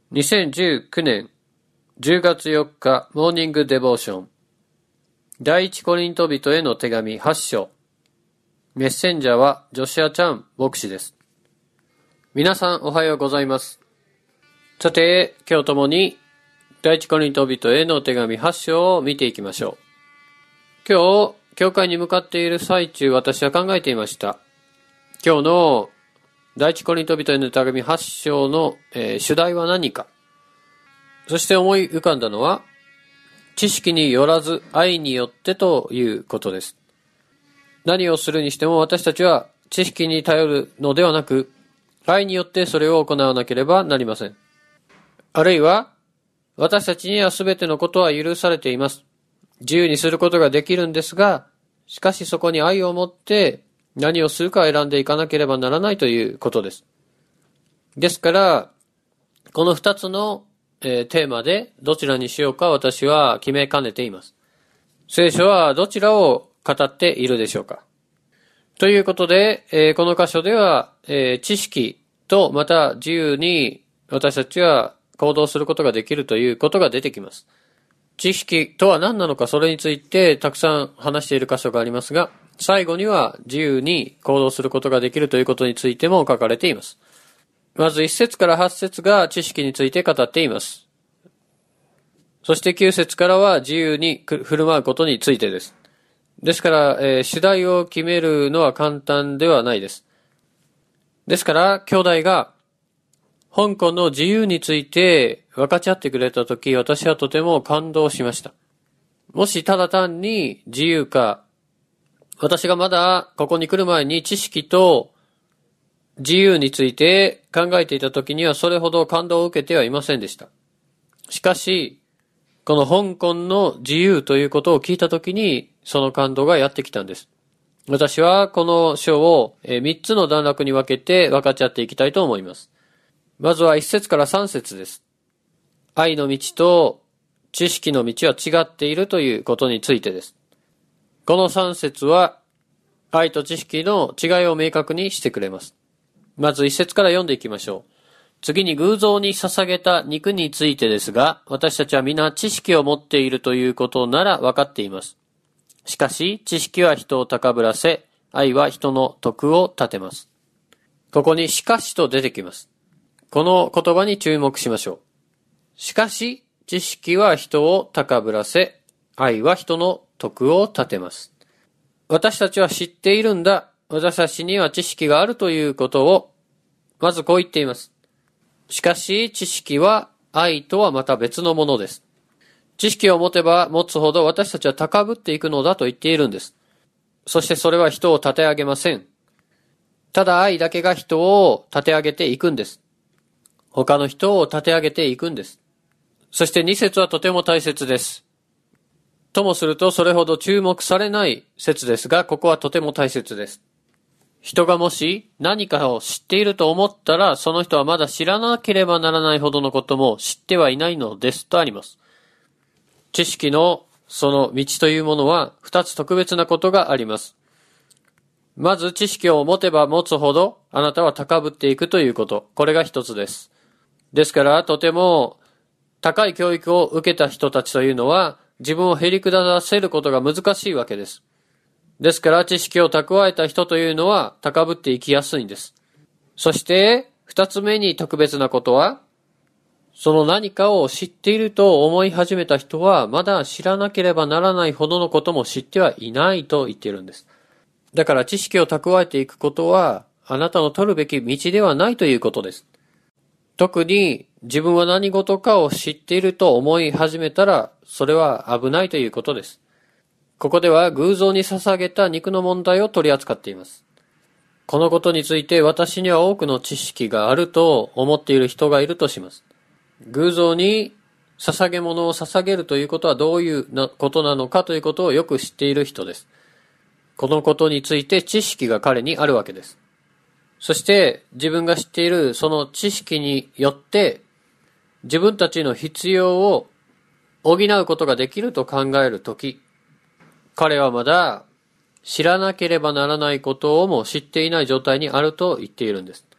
2019年10月4日モーニングデボーション第一コリント人への手紙8章メッセンジャーはジョシュア・チャン牧師です。皆さんおはようございます。さて今日ともに第一コリント人への手紙8章を見ていきましょう。今日教会に向かっている最中私は考えていました。今日の第一コリント人への手紙8章の、主題は何か。そして思い浮かんだのは、知識によらず愛によってということです。何をするにしても私たちは知識に頼るのではなく、愛によってそれを行わなければなりません。あるいは、私たちには全てのことは許されています。自由にすることができるんですが、しかしそこに愛を持って何をするか選んでいかなければならないということです。ですから、この2つの、テーマでどちらにしようか私は決めかねています。聖書はどちらを語っているでしょうか。ということで、この箇所では、知識とまた自由に私たちは行動することができるということが出てきます。知識とは何なのかそれについてたくさん話している箇所がありますが、最後には自由に行動することができるということについても書かれています。まず1節から8節が知識について語っています。そして9節からは自由に振る舞うことについてです。ですから、主題を決めるのは簡単ではないです。ですから、兄弟が香港の自由について分かち合ってくれたとき、私はとても感動しました。もしただ単に自由か、私がまだここに来る前に知識と自由について考えていたときにはそれほど感動を受けてはいませんでした。しかし、この香港の自由ということを聞いたときにその感動がやってきたんです。私はこの章を3つの段落に分けて分かち合っていきたいと思います。まずは1節から3節です。愛の道と知識の道は違っているということについてです。この3節は愛と知識の違いを明確にしてくれます。まず1節から読んでいきましょう。次に偶像に捧げた肉についてですが、私たちは皆知識を持っているということなら分かっています。しかし知識は人を高ぶらせ、愛は人の徳を立てます。ここにしかしと出てきます。この言葉に注目しましょう。しかし知識は人を高ぶらせ、愛は人の徳を立てます。私たちは知っているんだ。私たちには知識があるということを、まずこう言っています。しかし知識は愛とはまた別のものです。知識を持てば持つほど私たちは高ぶっていくのだと言っているんです。そしてそれは人を立て上げません。ただ愛だけが人を立て上げていくんです。他の人を立て上げていくんです。そして2節はとても大切です。ともするとそれほど注目されない説ですが、ここはとても大切です。人がもし何かを知っていると思ったら、その人はまだ知らなければならないほどのことも知ってはいないのですとあります。知識のその道というものは2つ特別なことがあります。まず知識を持てば持つほどあなたは高ぶっていくということ。これが一つです。ですからとても高い教育を受けた人たちというのは自分をへり下らせることが難しいわけです。ですから知識を蓄えた人というのは高ぶっていきやすいんです。そして二つ目に特別なことは、その何かを知っていると思い始めた人はまだ知らなければならないほどのことも知ってはいないと言っているんです。だから知識を蓄えていくことはあなたの取るべき道ではないということです。特に自分は何事かを知っていると思い始めたらそれは危ないということです。ここでは偶像に捧げた肉の問題を取り扱っています。このことについて私には多くの知識があると思っている人がいるとします。偶像に捧げ物を捧げるということはどういうことなのかということをよく知っている人です。このことについて知識が彼にあるわけです。そして自分が知っているその知識によって自分たちの必要を補うことができると考えるとき、彼はまだ知らなければならないことをも知っていない状態にあると言っているんです。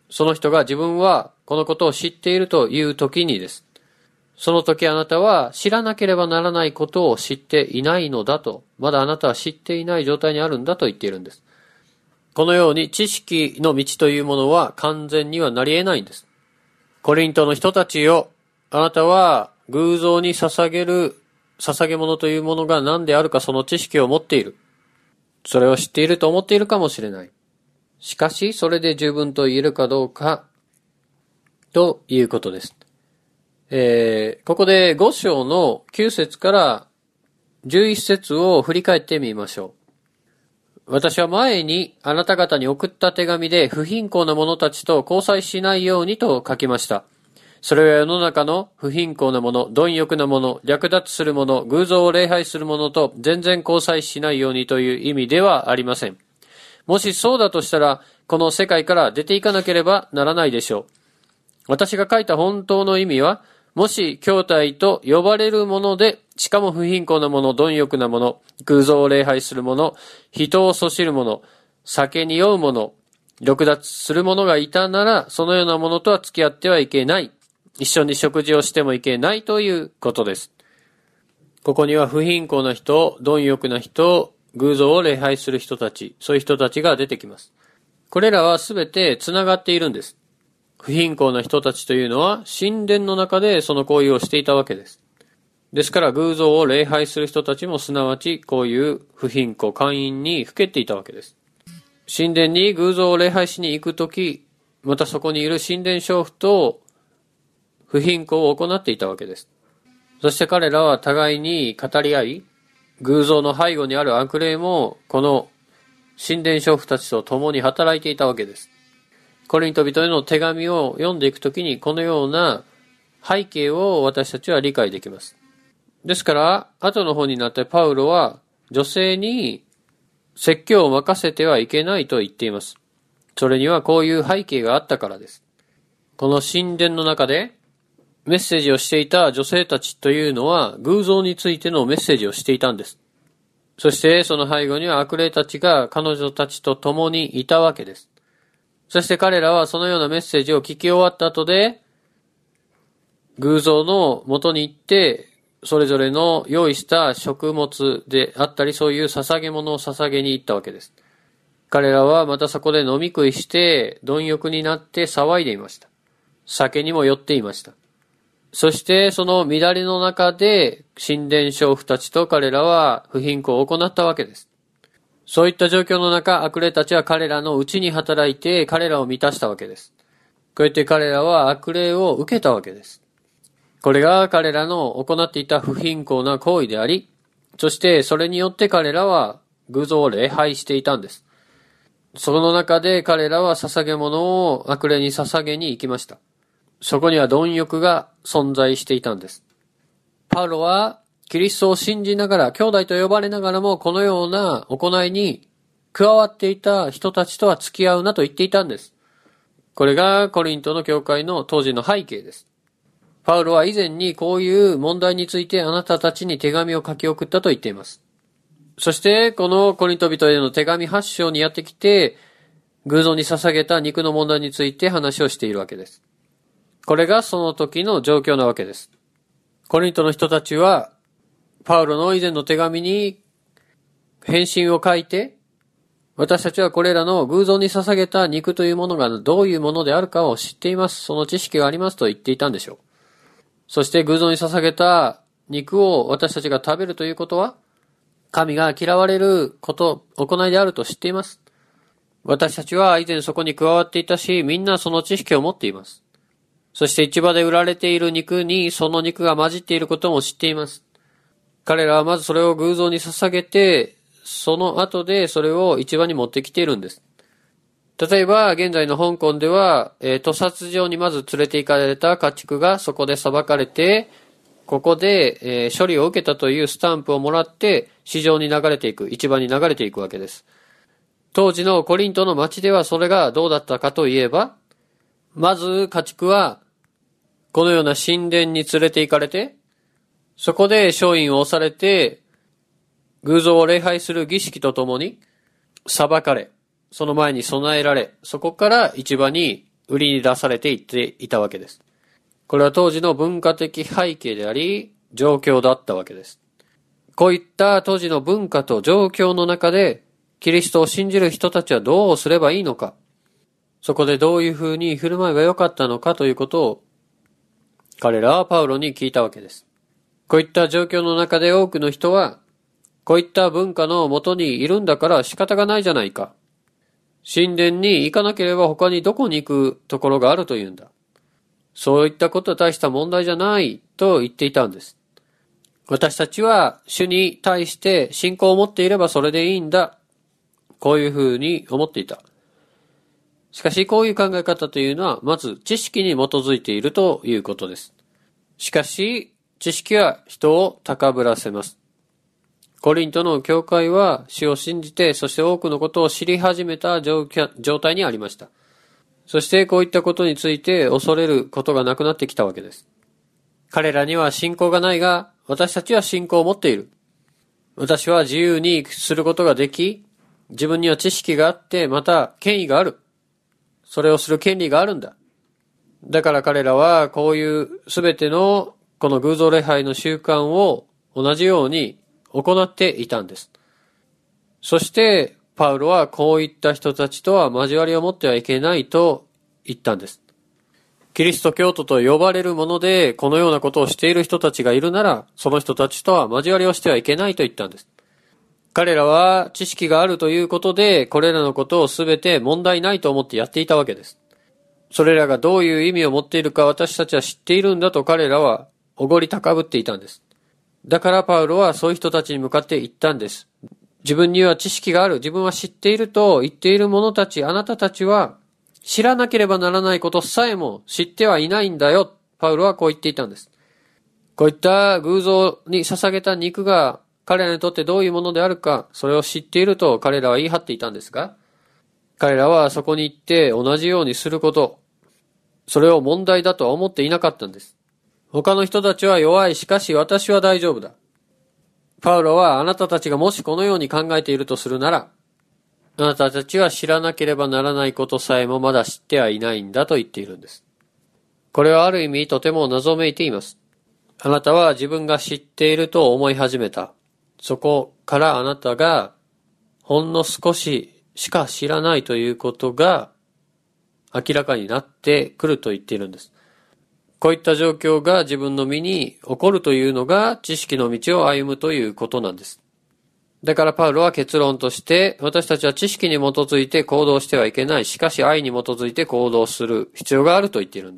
その人が自分はこのことを知っているという時にです。その時あなたは知らなければならないことを知っていないのだと、まだあなたは知っていない状態にあるんだと言っているんです。このように知識の道というものは完全にはなり得ないんです。コリントの人たちよ、あなたは偶像に捧げ物というものが何であるかその知識を持っている。それを知っていると思っているかもしれない。しかし、それで十分と言えるかどうか、ということです。ここで5章の9節から11節を振り返ってみましょう。私は前にあなた方に送った手紙で不貧困な者たちと交際しないようにと書きました。それは世の中の不貧困な者、貪欲な者、略奪する者、偶像を礼拝する者と全然交際しないようにという意味ではありません。もしそうだとしたら、この世界から出ていかなければならないでしょう。私が書いた本当の意味は、もし兄弟と呼ばれるもので、しかも不貧困な者、貪欲な者、偶像を礼拝する者、人をそしる者、酒に酔う者、略奪する者がいたなら、そのような者とは付き合ってはいけない。一緒に食事をしてもいけないということです。ここには不貧困な人、貪欲な人、偶像を礼拝する人たち、そういう人たちが出てきます。これらはすべてつながっているんです。不貧困な人たちというのは神殿の中でその行為をしていたわけです。ですから偶像を礼拝する人たちもすなわちこういう不貧困、姦淫にふけっていたわけです。神殿に偶像を礼拝しに行くとき、またそこにいる神殿娼婦と不貧困を行っていたわけです。そして彼らは互いに語り合い、偶像の背後にある悪霊もこの神殿娼婦たちと共に働いていたわけです。コリント人への手紙を読んでいくときにこのような背景を私たちは理解できます。ですから後の方になってパウロは女性に説教を任せてはいけないと言っています。それにはこういう背景があったからです。この神殿の中でメッセージをしていた女性たちというのは偶像についてのメッセージをしていたんです。そしてその背後には悪霊たちが彼女たちと共にいたわけです。そして彼らはそのようなメッセージを聞き終わった後で、偶像の元に行って、それぞれの用意した食物であったり、そういう捧げ物を捧げに行ったわけです。彼らはまたそこで飲み食いして、貪欲になって騒いでいました。酒にも酔っていました。そしてその乱れの中で、神殿娼婦たちと彼らは不貧困を行ったわけです。そういった状況の中、悪霊たちは彼らのうちに働いて彼らを満たしたわけです。こうやって彼らは悪霊を受けたわけです。これが彼らの行っていた不貧困な行為であり、そしてそれによって彼らは偶像を礼拝していたんです。その中で彼らは捧げ物を悪霊に捧げに行きました。そこには貪欲が存在していたんです。パウロはキリストを信じながら、兄弟と呼ばれながらも、このような行いに加わっていた人たちとは付き合うなと言っていたんです。これがコリントの教会の当時の背景です。パウロは以前にこういう問題についてあなたたちに手紙を書き送ったと言っています。そしてこのコリント人への手紙8章にやってきて、偶像に捧げた肉の問題について話をしているわけです。これがその時の状況なわけです。コリントの人たちは、パウロの以前の手紙に返信を書いて、私たちはこれらの偶像に捧げた肉というものがどういうものであるかを知っています。その知識がありますと言っていたんでしょう。そして偶像に捧げた肉を私たちが食べるということは、神が嫌われること、行いであると知っています。私たちは以前そこに加わっていたし、みんなその知識を持っています。そして市場で売られている肉にその肉が混じっていることも知っています。彼らはまずそれを偶像に捧げて、その後でそれを市場に持ってきているんです。例えば、現在の香港では、屠殺場にまず連れて行かれた家畜がそこで裁かれて、ここで、処理を受けたというスタンプをもらって、市場に流れていく、市場に流れていくわけです。当時のコリントの町ではそれがどうだったかといえば、まず家畜は、このような神殿に連れて行かれて、そこで商品を押されて、偶像を礼拝する儀式とともに裁かれ、その前に備えられ、そこから市場に売りに出されていっていたわけです。これは当時の文化的背景であり、状況だったわけです。こういった当時の文化と状況の中で、キリストを信じる人たちはどうすればいいのか、そこでどういうふうに振る舞えばよかったのかということを、彼らはパウロに聞いたわけです。こういった状況の中で多くの人は、こういった文化のもとにいるんだから仕方がないじゃないか。神殿に行かなければ他にどこに行くところがあるというんだ。そういったことは大した問題じゃないと言っていたんです。私たちは主に対して信仰を持っていればそれでいいんだ。こういうふうに思っていた。しかしこういう考え方というのはまず知識に基づいているということです。しかし知識は人を高ぶらせます。コリントの教会は主を信じてそして多くのことを知り始めた状態にありました。そしてこういったことについて恐れることがなくなってきたわけです。彼らには信仰がないが、私たちは信仰を持っている。私は自由にすることができ、自分には知識があって、また権威がある。それをする権利があるんだ。だから彼らはこういうすべてのこの偶像礼拝の習慣を同じように行っていたんです。そしてパウロはこういった人たちとは交わりを持ってはいけないと言ったんです。キリスト教徒と呼ばれるものでこのようなことをしている人たちがいるなら、その人たちとは交わりをしてはいけないと言ったんです。彼らは知識があるということで、これらのことをすべて問題ないと思ってやっていたわけです。それらがどういう意味を持っているか私たちは知っているんだと彼らはおごり高ぶっていたんです。だからパウロはそういう人たちに向かって言ったんです。自分には知識がある、自分は知っていると言っている者たち、あなたたちは知らなければならないことさえも知ってはいないんだよ。パウロはこう言っていたんです。こういった偶像に捧げた肉が彼らにとってどういうものであるか、それを知っていると彼らは言い張っていたんですが、彼らはそこに行って同じようにすること、それを問題だとは思っていなかったんです。他の人たちは弱い、しかし私は大丈夫だ。パウロはあなたたちがもしこのように考えているとするなら、あなたたちは知らなければならないことさえもまだ知ってはいないんだと言っているんです。これはある意味とても謎めいています。あなたは自分が知っていると思い始めた。そこからあなたがほんの少ししか知らないということが明らかになってくると言っているんです。こういった状況が自分の身に起こるというのが知識の道を歩むということなんです。だからパウロは結論として、私たちは知識に基づいて行動してはいけない。しかし愛に基づいて行動する必要があると言っているんです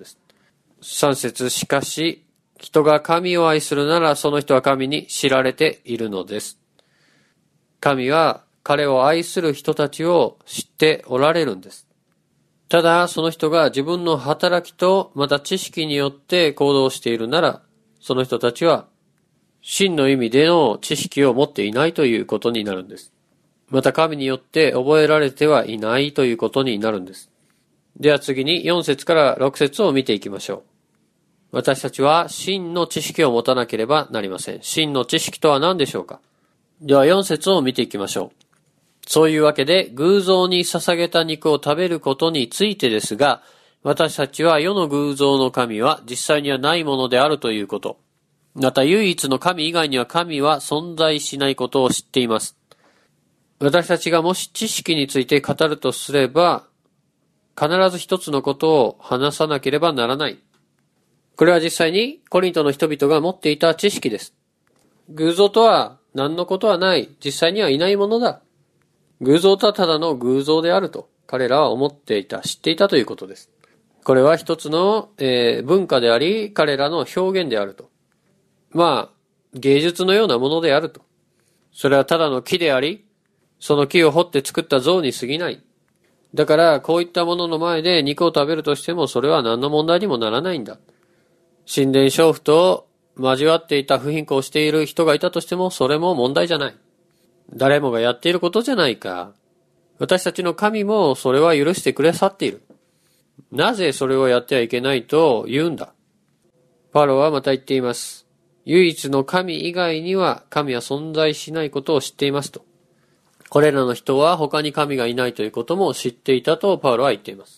。3節、しかし人が神を愛するならその人は神に知られているのです。神は彼を愛する人たちを知っておられるんです。ただその人が自分の働きとまた知識によって行動しているなら、その人たちは真の意味での知識を持っていないということになるんです。また神によって覚えられてはいないということになるんです。では次に4節から6節を見ていきましょう。私たちは真の知識を持たなければなりません。真の知識とは何でしょうか。では4節を見ていきましょう。そういうわけで偶像に捧げた肉を食べることについてですが、私たちは世の偶像の神は実際にはないものであるということ。また唯一の神以外には神は存在しないことを知っています。私たちがもし知識について語るとすれば、必ず一つのことを話さなければならない。これは実際にコリントの人々が持っていた知識です。偶像とは何のことはない。実際にはいないものだ。偶像とはただの偶像であると彼らは思っていた、知っていたということです。これは一つの、文化であり、彼らの表現であると。芸術のようなものであると。それはただの木であり、その木を掘って作った像に過ぎない。だからこういったものの前で肉を食べるとしてもそれは何の問題にもならないんだ。神殿娼婦と交わっていた不貧困をしている人がいたとしてもそれも問題じゃない。誰もがやっていることじゃないか。私たちの神もそれは許してくださっている。なぜそれをやってはいけないと言うんだ。パウロはまた言っています。唯一の神以外には神は存在しないことを知っていますと。これらの人は他に神がいないということも知っていたとパウロは言っています。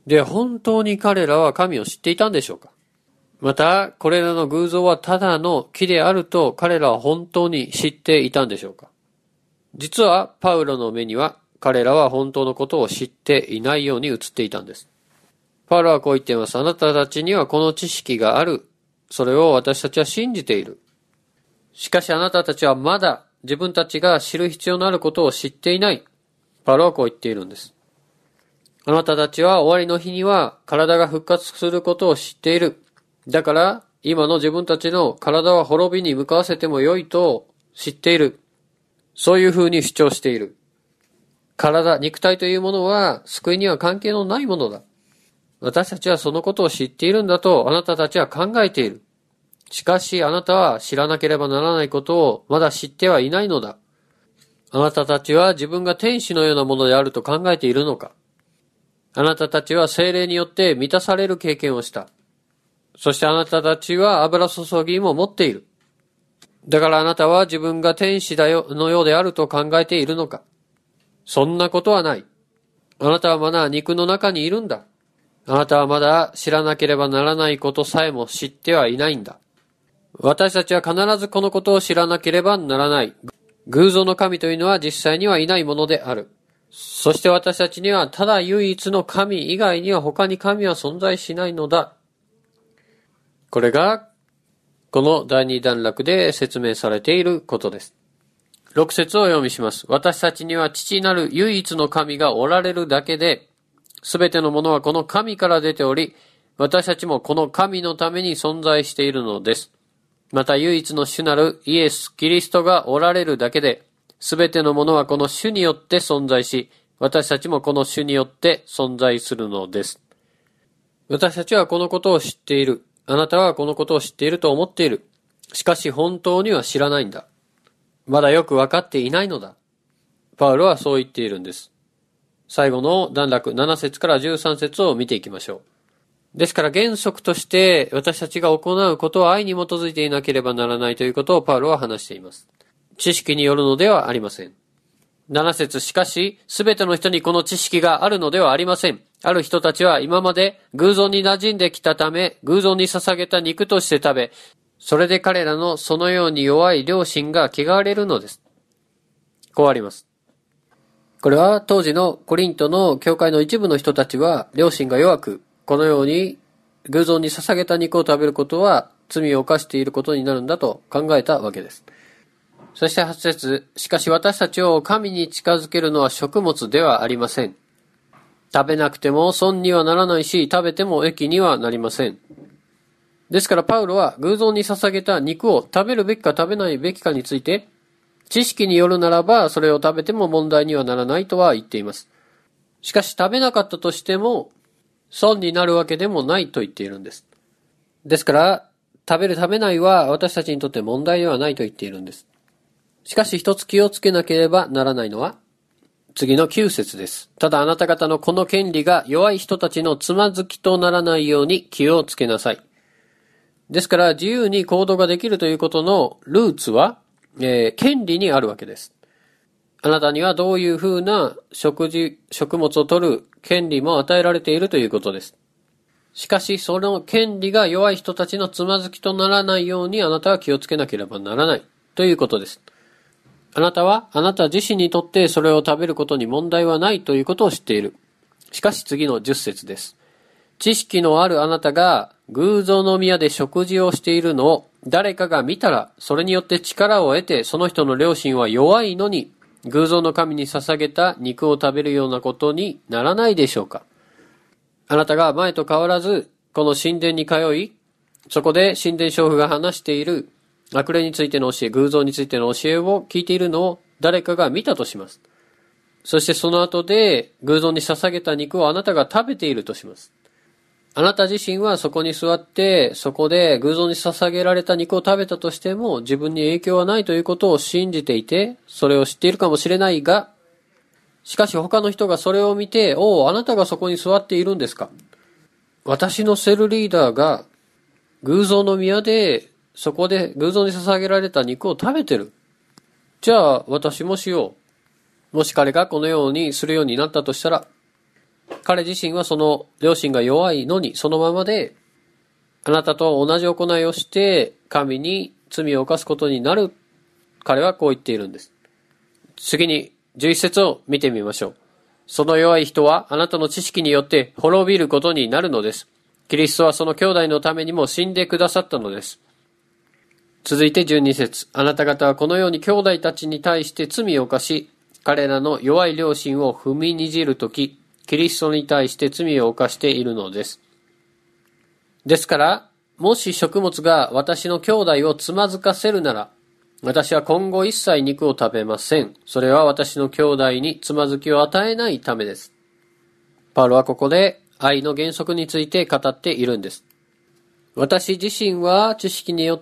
で、本当に彼らは神を知っていたんでしょうか？また、これらの偶像はただの木であると彼らは本当に知っていたんでしょうか？実は、パウロの目には彼らは本当のことを知っていないように映っていたんです。パウロはこう言っています。あなたたちにはこの知識がある。それを私たちは信じている。しかしあなたたちはまだ自分たちが知る必要のあることを知っていない。パウロはこう言っているんです。あなたたちは終わりの日には体が復活することを知っている。だから今の自分たちの体は滅びに向かわせてもよいと知っている。そういうふうに主張している。体、肉体というものは救いには関係のないものだ。私たちはそのことを知っているんだとあなたたちは考えている。しかしあなたは知らなければならないことをまだ知ってはいないのだ。あなたたちは自分が天使のようなものであると考えているのか？あなたたちは聖霊によって満たされる経験をした。そしてあなたたちは油注ぎも持っている。だからあなたは自分が天使のようであると考えているのか？そんなことはない。あなたはまだ肉の中にいるんだ。あなたはまだ知らなければならないことさえも知ってはいないんだ。私たちは必ずこのことを知らなければならない。偶像の神というのは実際にはいないものである。そして私たちにはただ唯一の神以外には他に神は存在しないのだ。これがこの第二段落で説明されていることです。6節を読みします。私たちには父なる唯一の神がおられるだけで、すべてのものはこの神から出ており、私たちもこの神のために存在しているのです。また唯一の主なるイエス・キリストがおられるだけで、すべてのものはこの主によって存在し、私たちもこの主によって存在するのです。私たちはこのことを知っている。あなたはこのことを知っていると思っている。しかし本当には知らないんだ。まだよくわかっていないのだ。パウロはそう言っているんです。最後の段落7節から13節を見ていきましょう。ですから原則として私たちが行うことは愛に基づいていなければならないということをパウロは話しています。知識によるのではありません。7節しかし、すべての人にこの知識があるのではありません。ある人たちは今まで偶像に馴染んできたため、偶像に捧げた肉として食べ、それで彼らのそのように弱い良心が汚れるのです。こうあります。これは当時のコリントの教会の一部の人たちは良心が弱く、このように偶像に捧げた肉を食べることは罪を犯していることになるんだと考えたわけです。そして8節、しかし私たちを神に近づけるのは食物ではありません。食べなくても損にはならないし、食べても益にはなりません。ですからパウロは偶像に捧げた肉を食べるべきか食べないべきかについて、知識によるならばそれを食べても問題にはならないとは言っています。しかし食べなかったとしても損になるわけでもないと言っているんです。ですから食べる食べないは私たちにとって問題ではないと言っているんです。しかし一つ気をつけなければならないのは次の9節です。ただあなた方のこの権利が弱い人たちのつまずきとならないように気をつけなさい。ですから自由に行動ができるということのルーツは、権利にあるわけです。あなたにはどういうふうな食物を取る権利も与えられているということです。しかしその権利が弱い人たちのつまずきとならないようにあなたは気をつけなければならないということです。あなたはあなた自身にとってそれを食べることに問題はないということを知っている。しかし次の10節です。知識のあるあなたが偶像の宮で食事をしているのを誰かが見たら、それによって力を得てその人の良心は弱いのに偶像の神に捧げた肉を食べるようなことにならないでしょうか。あなたが前と変わらずこの神殿に通い、そこで神殿娼婦が話している悪霊についての教え、偶像についての教えを聞いているのを誰かが見たとします。そしてその後で偶像に捧げた肉をあなたが食べているとします。あなた自身はそこに座って、そこで偶像に捧げられた肉を食べたとしても自分に影響はないということを信じていて、それを知っているかもしれないが、しかし他の人がそれを見て、おお、あなたがそこに座っているんですか。私のセルリーダーが偶像の宮でそこで偶像に捧げられた肉を食べてる。じゃあ私もしよう。もし彼がこのようにするようになったとしたら、 彼自身はその良心が弱いのにそのままで、あなたと同じ行いをして神に罪を犯すことになる。彼はこう言っているんです。次に11節を見てみましょう。その弱い人はあなたの知識によって滅びることになるのです。キリストはその兄弟のためにも死んでくださったのです。続いて12節。あなた方はこのように兄弟たちに対して罪を犯し、彼らの弱い良心を踏みにじるとき、キリストに対して罪を犯しているのです。ですから、もし食物が私の兄弟をつまずかせるなら、私は今後一切肉を食べません。それは私の兄弟につまずきを与えないためです。パウロはここで愛の原則について語っているんです。私自身は知識によって、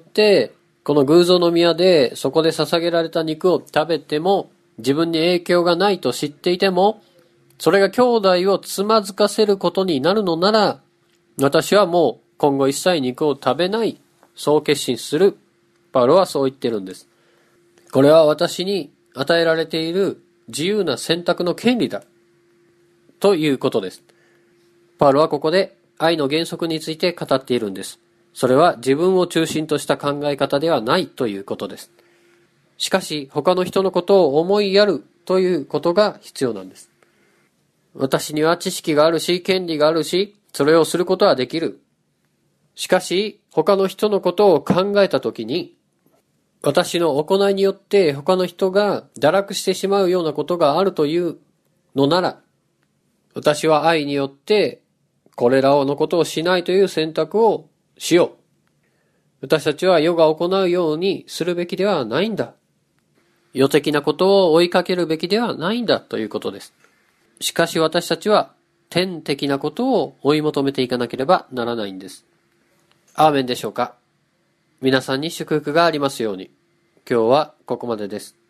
この偶像の宮でそこで捧げられた肉を食べても、自分に影響がないと知っていても、それが兄弟をつまずかせることになるのなら、私はもう今後一切肉を食べない、そう決心する。パウロはそう言ってるんです。これは私に与えられている自由な選択の権利だ。ということです。パウロはここで愛の原則について語っているんです。それは自分を中心とした考え方ではないということです。しかし他の人のことを思いやるということが必要なんです。私には知識があるし、権利があるし、それをすることはできる。しかし、他の人のことを考えたときに、私の行いによって他の人が堕落してしまうようなことがあるというのなら、私は愛によってこれらのことをしないという選択をしよう。私たちは世が行うようにするべきではないんだ。世的なことを追いかけるべきではないんだということです。しかし私たちは天的なことを追い求めていかなければならないんです。アーメンでしょうか。皆さんに祝福がありますように。今日はここまでです。